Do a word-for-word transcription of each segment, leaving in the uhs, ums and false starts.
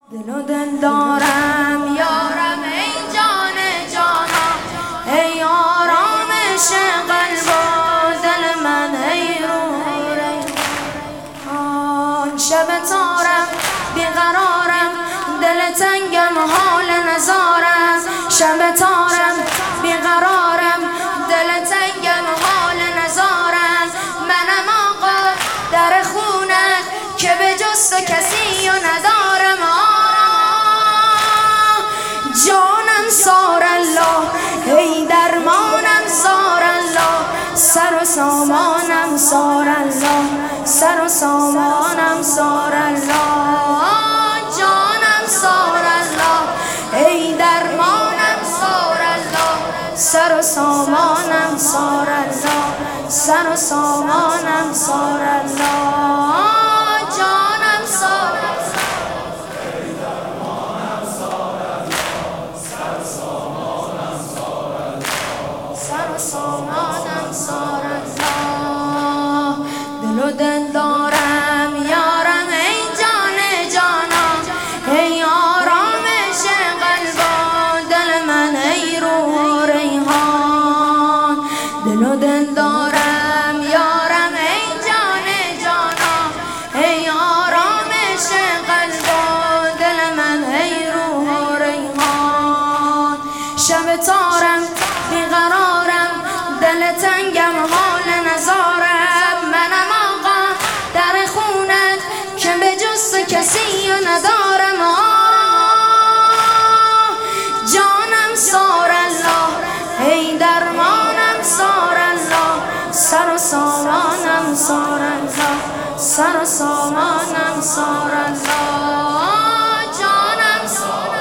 دل و دل دارم یارم ای جان جانا، ای آرامش قلب و دل من، ای روح ریحان. شب تارم بیقرارم، دل تنگم حال نزارم. شب تارم بیقرارم، دل تنگم حال نزارم. منم آقا در خونت که به جز تو کسی و ندارم. جانم سار الله، ای درمانم سار الله، سر و سامانم سار الله، سر و سامانم سار الله. جانم سار الله، ای درمانم سار الله، سر و سامانم سار الله، سر و سامانم سار الله. جانم سار سامانم سار الله. دل و دل دارم یارم ای جان جانا، ای آرامش قلب و دل من، ای روح ریحان. دل و دل دارم یارم ای جان جانا، ای آرامش قلب و دل من، ای روح ریحان. شب تارم بیقرارم، دل تنگم حال نزارم. منم آقا در خونت که به جز تو کسی ندارم. جانم سار الله، ای درمانم سار الله، سر و سامانم سار الله، سر و سامانم سار الله. جانم سار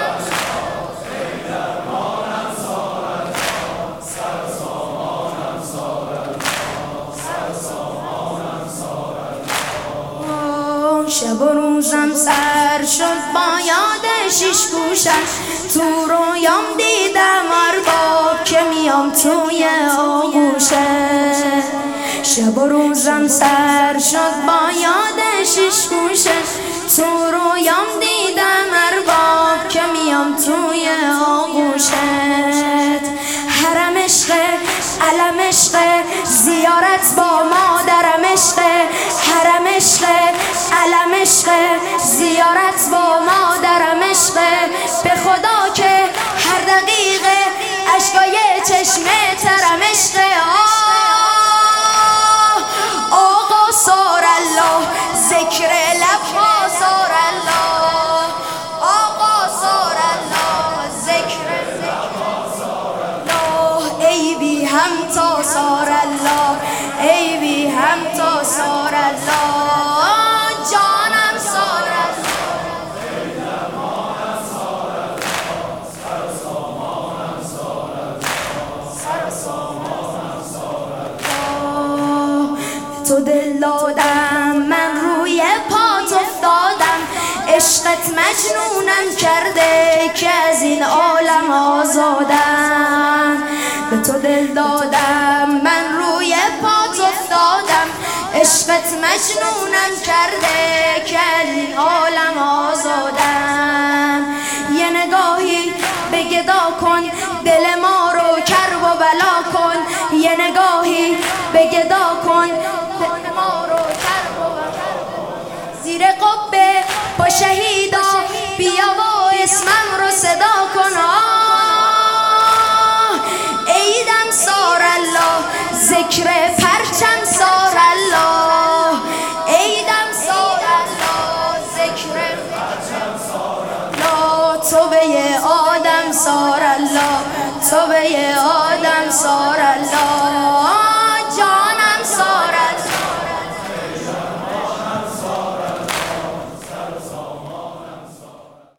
شب و روزم سر شد با یاد شیش گوشم. تو رویام دیدم ارباب که میام توی آغوشه. شب و روزم سر شد با یاد شیش گوشه. تو رویام دیدم ارباب که میام توی آغوشت. حرم عشقه، علم عشقه، زیارت با مادرم عشقه. حرم عشقه، علم عشقه، زیارت با مادرم عشقه. به خدا که هر دقیقه اشکای چشمه ترم عشقه. آقا سار الله، ذکر لبها سار الله. آقا سار الله، ذکر لبها سار الله. ای بی هم تا سار الله، ای بی هم تا سار الله. جانم سار الله، ای درمانم سار الله، سر و سامانم سار الله، سر و سامانم سار الله. تو دل دادم من روی پات افتادم، عشقت مجنونم کرده که از این عالم آزادم. به تو دل دادم من روی پات افتادم، عشقت مجنونم کرده که از این عالم آزادم. یه نگاهی به گدا کن، دل ما رو کرب و بلا کن. یه نگاهی به گدا کن، دل ما رو کرب و بلا کن. زیر قبه با شهیدا بیا و اسمم رو صدا کن. ایدم سار الله، ذکر پرچم سار الله. ایدم سار الله، ذکر پرچم سار الله. توبه آدم سار الله، توبه آدم سار الله.